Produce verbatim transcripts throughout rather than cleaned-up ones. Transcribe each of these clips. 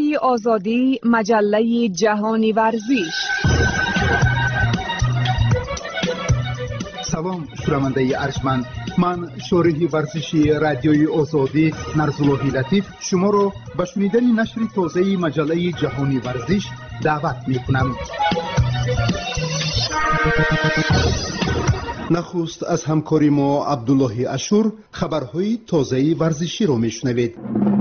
رادیوی آزادی، مجله جهانی ورزش. سلام شنونده ارجمند، من شارح ورزشی رادیوی آزادی نرزاللهی لطیف شما را به شنیدن نشر تازه مجله جهانی ورزش دعوت می‌کنم. نخست از همکاری ما عبدالله اشور خبرهای تازه ورزشی را میشنوید.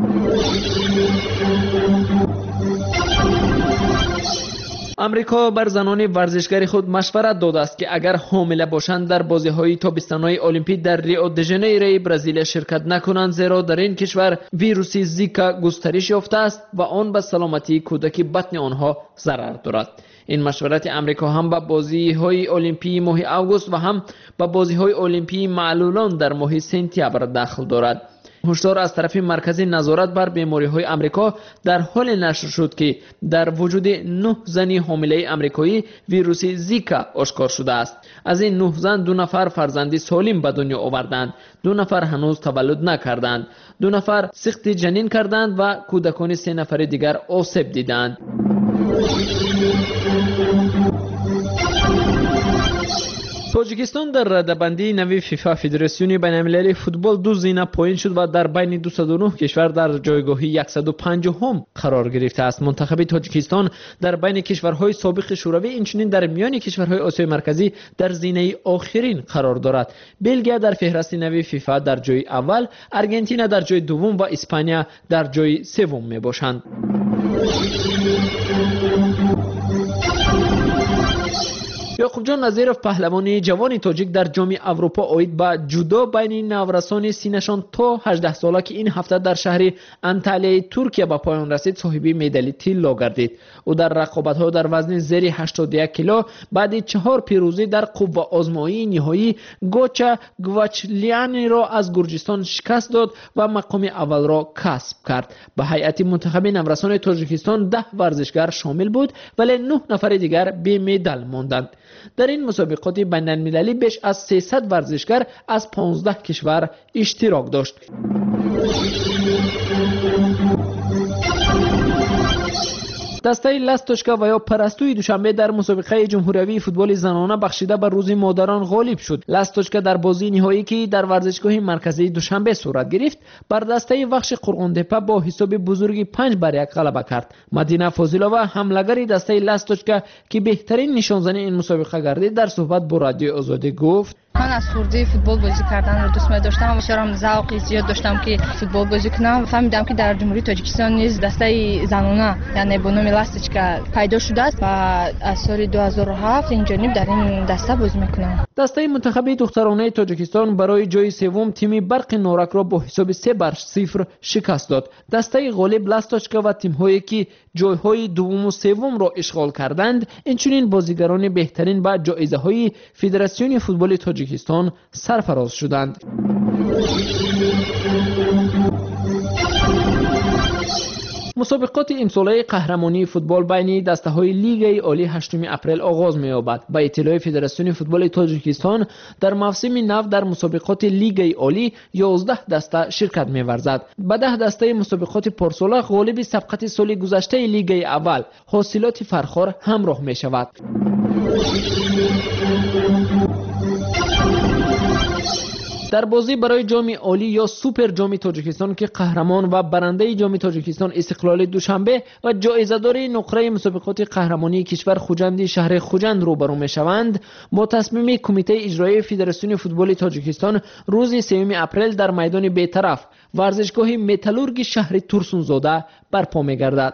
امریکا بر زنان ورزشکار خود مشورت داده است که اگر حامله باشند در بازی‌های تابستانی المپیک در ریو د ژانیرو برزیل شرکت نکنند، زیرا در این کشور ویروس زیکا گسترش یافته است و آن به سلامتی کودک بطن آنها ضرر دارد. این مشورت امریکا هم به بازی‌های المپیک ماه آگوست و هم به بازی‌های المپیک معلولان در ماه سپتامبر دخل دارد. هشدار از طرف مرکز نظارت بر بیماری‌های امریکا در حال نشر شد که در وجود نه زن حامله امریکایی ویروس زیکا آشکار شده است. از این نه زن دو نفر فرزند سالم به دنیا آوردند، دو نفر هنوز تولد نکردند، دو نفر سقط جنین کردند و کودکان سه نفر دیگر آسیب دیدند. تاجیکستان در رده‌بندی نوی فیفا فدراسیون بین‌المللی فوتبال دو زینه پایین شد و در بین دویست و نه کشور در جایگاه صد و پنجم قرار گرفته است. منتخب تاجیکستان در بین کشورهای سابق شوروی اینچنین در میان کشورهای آسیای مرکزی در زینه آخرین قرار دارد. بلژیا در فهرست نوی فیفا در جای اول، آرژانتین در جای دوم و اسپانیا در جای سوم می باشند. یعقوب جان نظیرов پهلوان جوان تاجیک در جام اروپا آید به جودو بین نورسان سینشان تا هجده ساله که این هفته در شهر انتالیای ترکیه به پایان رسید صاحب مدال طلا گردید. او در رقابت‌ها در وزن زیر هشتاد و یک کیلو بعد چهار پیروزی در قوه آزمایی نهایی گوچا گواچلیانی را از گرجستان شکست داد و مقام اول را کسب کرد. به هیئت منتخب نورسان تاجیکستان ده ورزشکار شامل بود ولی نه نفر دیگر بی مدال ماندند. در این مسابقات بین‌المللی بیش از سیصد ورزشکار از پانزده کشور اشتراک داشت. دسته لاستوچکا و یا پرستوی دوشنبه در مسابقه جمهوری فوتبال زنانه بخشیده به روز مادران غالب شد. لاستوچکا در بازی نهایی که در ورزشگاه مرکزی دوشنبه صورت گرفت بر دسته وخش قرغن‌تپه با حساب بزرگی پنج بر یک غلبه کرد. مدینه فاضلова حمله‌گر دسته لاستوچکا که بهترین نشانزن این مسابقه گردید در صحبت با رادیو آزادی گفت: من از خردی فوتبال بازی کردن رو دوست داشتم و شرم ذوق زیاد داشتم که فوتبال بازی کنم. فهمیدم که در جمهوری تاجیکستان نیز دسته زنانه یعنی با نام لاستوچکا پیدا شده است و از سال دو هزار و هفت این جانب در این دسته بازی میکنم. دسته منتخب دخترانه تاجیکستان برای جای سوم تیم برق نورک را با حساب سه بر صفر شکست داد. دسته غالب لاستوچکا و تیم‌هایی که جایهای دوم و سوم را اشغال کردند اینچنین بازیگران بهترین با جایزه‌های فدراسیون فوتبال تاجیکستان سرفراز شدند. مسابقات امساله قهرمانی فوتبال بین دسته‌های لیگ عالی هشتم اپریل آغاز می‌یابد. با اطلاع فدراسیون فوتبال تاجیکستان در موسم نو در مسابقات لیگ عالی یازده دسته شرکت می‌ورزد. به ده دسته مسابقات پارساله غالب سبقت سال گذشته لیگ اول حاصلات فرخار همراه می‌شود. در بازی برای جام عالی یا سوپر جام تاجیکستان که قهرمان و برنده جام تاجیکستان استقلال دوشنبه و جایزه‌دار نقره مسابقات قهرمانی کشور خوجند شهر خوجند روبرو می‌شوند، با تصمیم کمیته اجرایی فدراسیون فوتبال تاجیکستان روز سوم اپریل در میدان بی‌طرف ورزشگاه متالورگ شهر تورسونزاده برپا می‌گردد.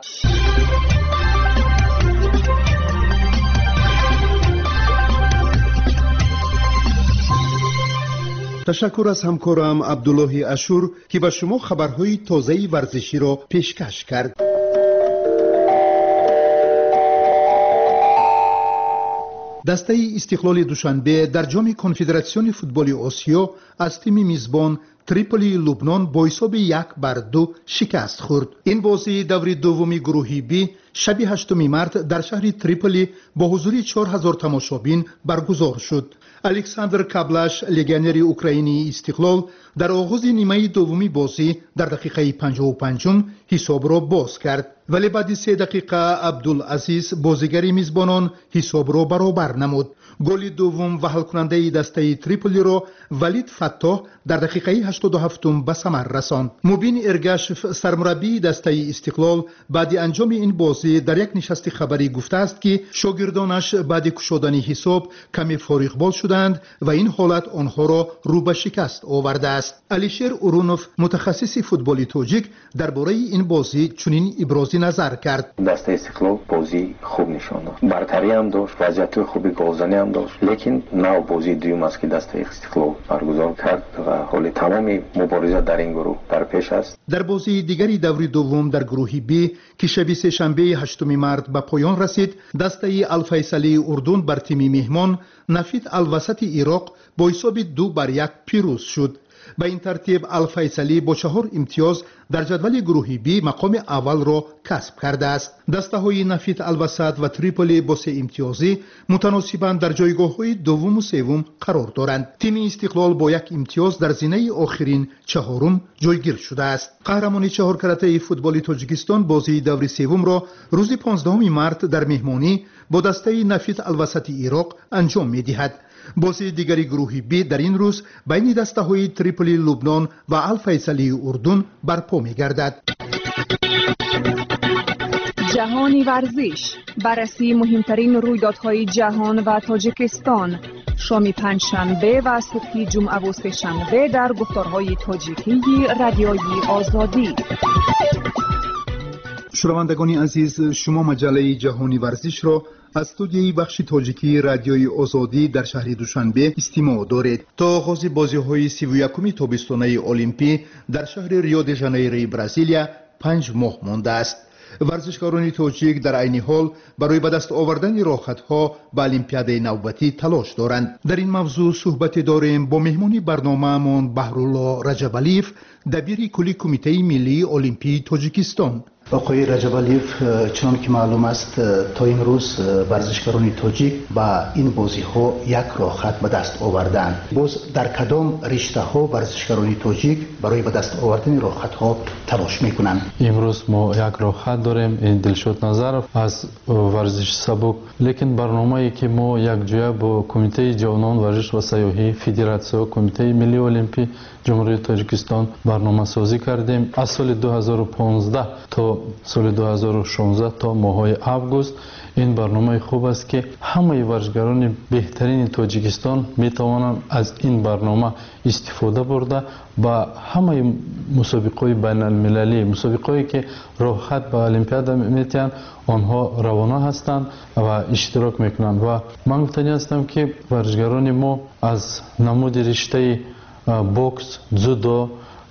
تشکر از همکارم عبدالله اشور که به شما خبرهای تازه ورزشی را پیشکش کرد. دسته استقلال دوشنبه در جام کنفدراسیون فوتبال آسیا از تیم میزبان تریپولی لبنان با حساب یک بر دو شکست خورد. این بازی دور دومی گروهی بی شب هشتم مارت در شهر تریپولی با حضور چهار هزار تماشابین برگزار شد. الکساندر کابلاش لگنری اوکراینی استقلال در آغاز نیمه دومی بازی در دقیقه پنجاه و پنج حساب را باز کرد، ولی بعد سه دقیقه عبدالعزیز بازیگر میزبانان حساب را برابر نمود. گل دوم و حل کننده دسته تریپولی را ولید فتاح در دقیقه هشتاد و هفت به ثمر رساند. مبین ارگاشف سرمربی دسته استقلال بعد انجام این بازی در یک نشست خبری گفته است که شاگردانش بعد کشودن حساب کمی فارغ بال شدند و این حالت آنها را رو به شکست آورده است. علیشیر اورونوف متخصص فوتبال تاجیک درباره این بازی چنین ابراز نظر کرد. دسته استقلال بازی خوب نشان داد، برتری هم داشت، وضعیت خوبی گلزنی هم داشت، لیکن نو بازی دوم است که دسته استقلال برگزار کرد و حال تمام مبارزه در این گروه در پیش است. در بازی دیگری دوری دوم در گروه بی که شب سه شنبه هشتم مارت به پایان رسید، دسته الفیصلی اردن بر تیم مهمان نفید الوسط عراق با حساب دو بر یک پیروز شد. به این ترتیب الفیصلی با چهار امتیاز در جدول گروه بی مقام اول را کسب کرده است. دسته های نفید الوسط و تریپولی با سه امتیازی متناسباً در جایگاه های دوم و سوم قرار دارند. تیم استقلال با یک امتیاز در زینه آخرین چهارم جایگیر شده است. قهرمان چهار کرته فوتبال تاجیکستان بازی دور سوم را روز پانزدهم مارت در مهمانی با دسته نفید الوسط عراق انجام می دهد. بازی دیگری گروه بی در این روز بین دسته های تریپولی لبنان و الفیصلی اردن برپا می گردد. جهانی ورزش، بررسی مهمترین رویدادهای جهان و تاجیکستان، شام پنجشنبه و صبح جمعه و سه‌شنبه در گفتارهای تاجیکی رادیوی آزادی. شنوندگان عزیز، شما مجله جهانی ورزش را از استودیوی بخش تاجیکی رادیوی آزادی در شهر دوشنبه استماع دارید. تا آغاز بازی‌های سی و یکم تابستانه المپی در شهر ریو د ژانیرو برزیلیا پنج ماه مانده است. ورزشکاران تاجیک در عین حال برای به دست آوردن راحت‌ها به المپیاد نوبتی تلاش دارند. در این موضوع صحبت داریم با مهمان برنامه‌مان بهرالله رجب‌علیف، دبیر کلی کمیته ملی المپی تاجیکستان. آقای رجب‌علیف، چون که معلوم است تا این روز ورزشکاران تاجیک با این بازی ها یک راحت به دست آوردند. باز در کدام رشته ها ورزشکاران تاجیک برای به دست آوردن راحت ها تلاش میکنند؟ امروز ما یک راحت داریم، این دلشاد نظرов از ورزش سبک، لیکن برنامه‌ای که ما یک جای با کمیته جوانان ورزش و سیاحی فدراسیون کمیته ملی المپی جمهوری تاجیکستان برنامه سازی کردیم. از سال دو هزار و پانزده تا سال دو هزار و شانزده تا ماه آگوست این برنامه خوب است که همه ورزشکاران بهترین تاجیکستان می توانند از این برنامه استفاده برده با همه مسابقات بین المللی، مسابقاتی که راحت به المپیاد میتونن آنها روانه هستند و اشتراک میکنند. و من گفتنی هستم که ورزشکاران ما از نمود رشته بوکس، جودو،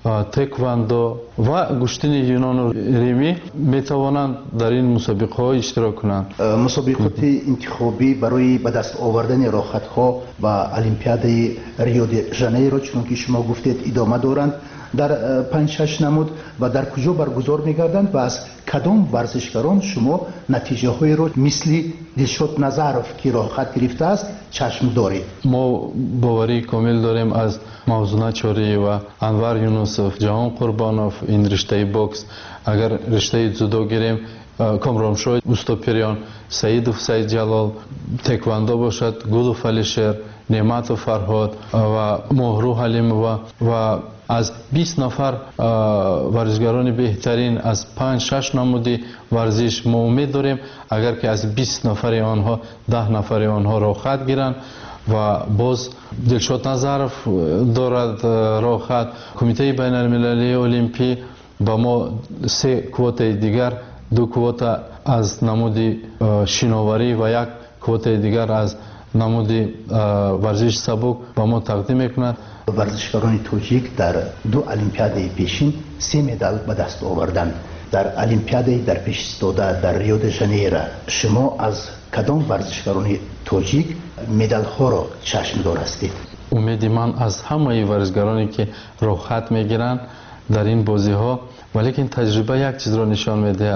تکواندو و گشتن یونان ریمی می توانند در این مسابقه ها اشتراک کنند. مسابقات انتخابی برای به دست آوردن راحت ها و المپیاد ریو د ژانیرو چون که شما گفتید ادامه دارند در پنج شش نمود و در کجا برگزار می‌گردند و از کدام ورزشکاران شما نتیجه های رو مثل دلشاد نظرов که راحت گرفته است چشم دارید؟ ما باوری کامل داریم از موزونه چاری و انور یونسوف، جهان قربانوف این رشته بوکس. اگر رشته جودو گیریم کامرانشاه استوپریان، سعیدوف سعید جلال، تکواندو باشد گلوف علیشیر، نعمت فرهاد و مهرو حلیمова و از بیست نفر ورزشکاران بهترین از پنج شش نمودی ورزش ما امید داریم اگر که از بیست نفر آنها ده نفر آنها راحت گیرند و باز دلشاد نظرов دارد راحت. کمیته بین المللی المپی با ما سه کوته دیگر، دو کوته از نمودی شیناوری و یک کوته دیگر از نمودی ورزش سبک با ما تقدیم میکنند. ورزشکاران تاجیک در دو المپیاد پیشین سه مدال به دست آوردند. در المپیاد در پیش استاده در ریو د ژانیرو شما از کدام ورزشکاران تاجیک مدال ها را چشم دار هستید؟ امید من از همه ورزشکارانی که راحت میگیرند در این بازی ها، ولیکن تجربه یک چیز را نشان میدهد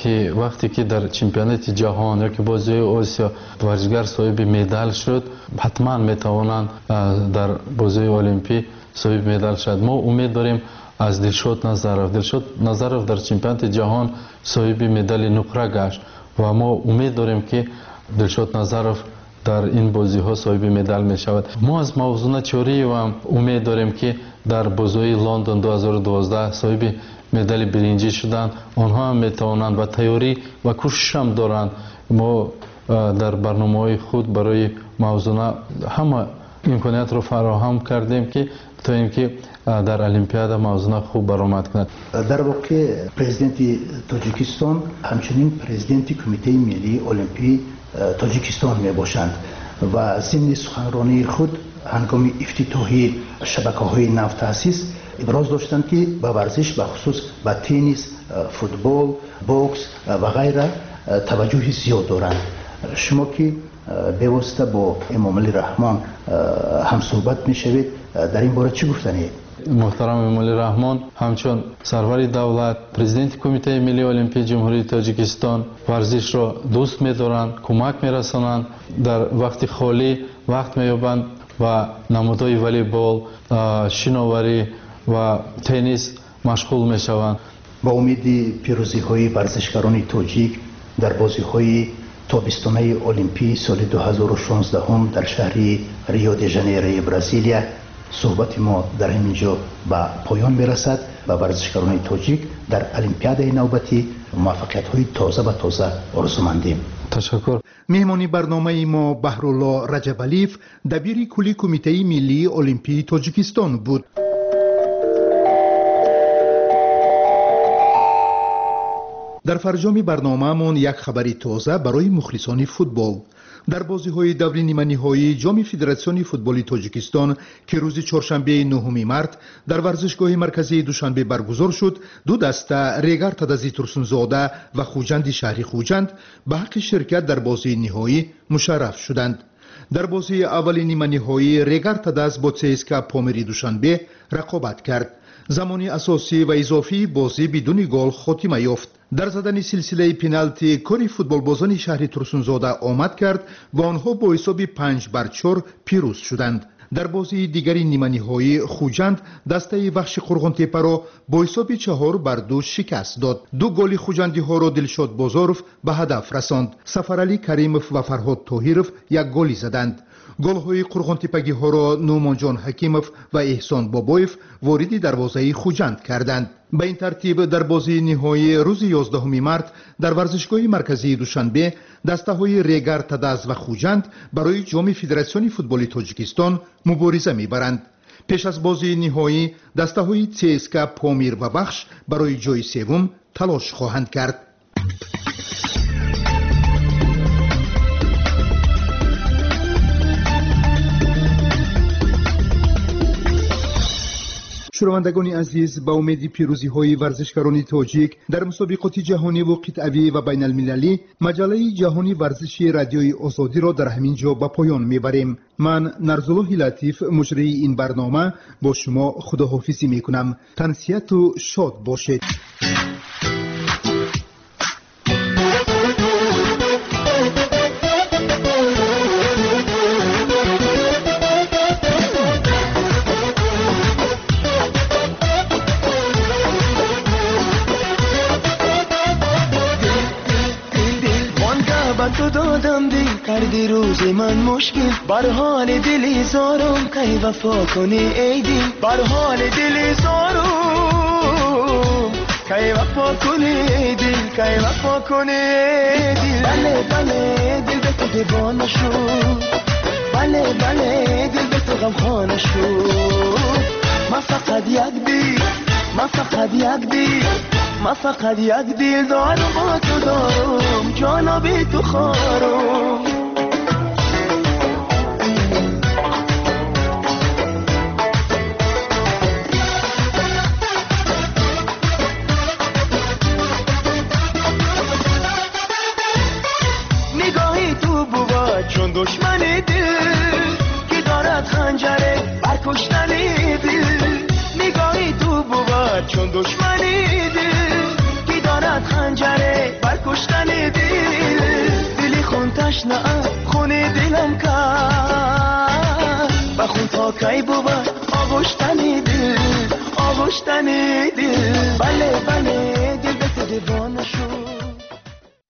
که وقتی که در چمپیونات جهان یا که بازی آسیا ورزشگر صاحب مدال شد حتما میتوانند در بازی المپی صاحب مدال شد. ما امید داریم از دلشاد نظرов دلشاد نظرов در چمپیونات جهان صاحب مدال نقره گشت و ما امید داریم که دلشاد نظرов در این بازی ها صاحب مدال می شود. ما از موضوع چوری و امید داریم که در بازی لندن دو هزار و دوازده صاحب مدال برنجی شدند. آنها هم می توانند و تیاری و کوشش هم دارند. ما در برنامه خود برای موضوع همه امکانات رو فراهم کردیم که تا اینکه در المپیاد موضوع خوب برآمد کند. در واقع پرزیدنت تاجیکستان همچنین پرزیدنت کمیته ملی المپی تاجیکستان می باشند و ضمن سخنرانی خود هنگام افتتاحی شبکه‌های نو تأسیس ابراز داشتند که به ورزش به خصوص به تنیس، فوتبال، بوکس و غیره توجه زیاد دارند. شما که به واسطه با امام علی رحمان هم صحبت میشوید در این باره چی گفتنید؟ محترم امام علی رحمان همچون سرور دولت پرزیدنت کمیته ملی المپی جمهوری تاجیکستان ورزش را دوست می‌دارند، کمک می‌رسانند، در وقت خالی وقت می‌یابند و نمودهای والیبال، شناوری و تنیس مشغول می‌شوند. با امید پیروزی‌های ورزشکاران تاجیک در بازی‌های تابستانه المپی سال دو هزار و شانزده در شهر ریو دی ژانیرو برزیلیا صحبت ما در همینجا به پایان میرسد و ورزشکاران تاجیک در المپیاد نوبتی موفقیت‌های تازه و تازه آرزومندیم. تشکر. مهمانی برنامه ما بهرالله رجبالیف دبیر کلی کمیته ملی المپی تاجیکستان بود. در فرجام برنامه‌مون یک خبری تازه برای مخلصان فوتبال. در بازی‌های دوری نیمه‌نهایی جام فدراسیون فوتبال تاجیکستان که روز چهارشنبه نهم مارس در ورزشگاه مرکزی دوشنبه برگزار شد، دو دسته ریگار تدازی ترسونزاده و خوجند شهری خوجند به حق شرکت در بازی نهایی مشرف شدند. در بازی اول نیمه‌نهایی ریگار تداز با سیسکا پامری دوشنبه رقابت کرد. زمانی اساسی و اضافی بازی بدون گل خاتمه یافت. در زدن سلسله پنالتی کاری فوتبال بازان شهر ترسونزاده آمد کرد و آنها با حساب پنج بر چهار پیروز شدند. در بازی دیگری نیمه‌نهایی خوجند دسته بخش قرغنتپه را با حساب چهار بر دو شکست داد. دو گل خوجندی ها را دلشاد بازاروف به هدف رساند. سفرعلی کریموف و فرهاد طاهیروف یک گلی زدند. گل های قرغنتپگی ها را نومان جان حکیموف و احسان بابایف وارد دروازه خوجند کردند. به این ترتیب در بازی نهایی روز یازدهم مارس در ورزشگاه مرکزی دوشنبه دسته های ریگار تداز و خوجند برای جام فدراسیون فوتبال تاجیکستان مبارزه میبرند. پیش از بازی نهایی دسته های سیسکا پامیر و بخش برای جای سوم تلاش خواهند کرد. شنوندگان عزیز، با امید پیروزی های ورزشکاران تاجیک در مسابقات جهانی و قطعی و بین المللی مجله جهانی ورزشی رادیوی آزادی را در همین جا به پایان میبریم. من نرزالله لطیف مجری این برنامه با شما خداحافظی میکنم. تنسیت و شاد باشید. تو دادم دل کردی روز من مشکل بر حال دلی زارم کی وفا کنی ای دل بر حال دلی زارم کی وفا کنی ای دل کی وفا کنی ای دل بله بله دل به تو دیوانه شد بله بله دل به تو غمخانه شد من فقط یک دل من فقط یک دل من فقط یک دل دارم با تو دارم جانا بی تو خارم نگاهی تو بود چون دشمن دل که دارد خنجره بر کشتن دل نگاهی تو بود چون دشمن دل خنجره بر کشتن دل دلی خون تشنه خون دلم کرد بخون تا کی بود آغشتن دل آغشتن دل بله بله دل به تو دیوانه شد